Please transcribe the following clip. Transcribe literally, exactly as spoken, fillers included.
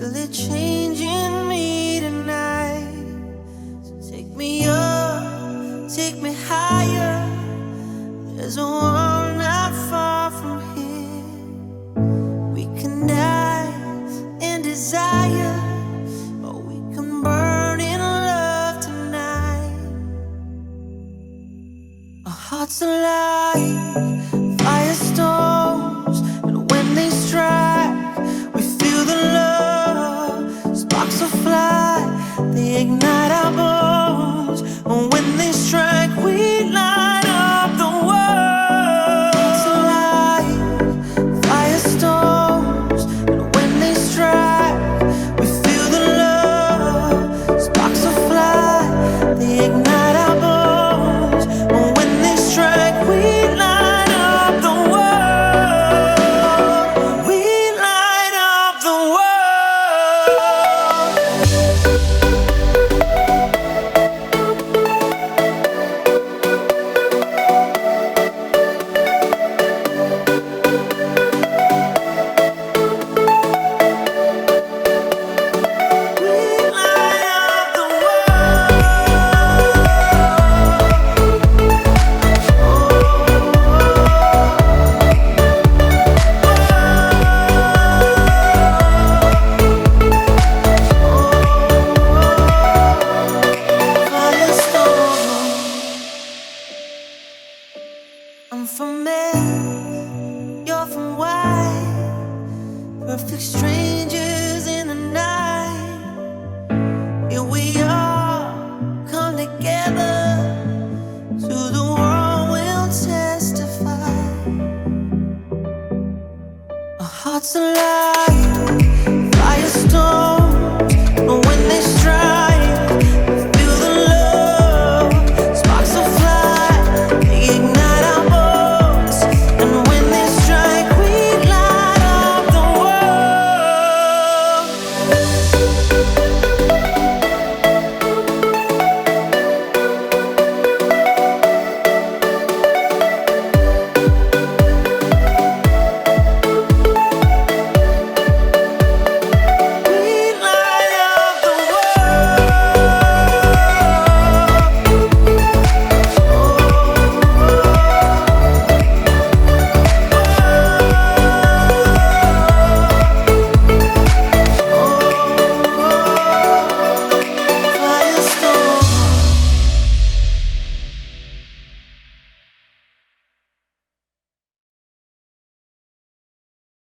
feel it changing me tonight. So take me up, take me higher. There's a world not far from here. We can die in desire, or we can burn in love tonight. Our hearts alive, firestorms, and when they strike, we feel the love. Sparks will fly, they ignite our bones, and when they strike, we light up the world. Hearts alive, firestorms, and when they strike, we feel the love. Sparks will fly, they ignite our bones, and when they strike, we light up the world. We light up the world. I'm from Mars, you're from Y, perfect stranger.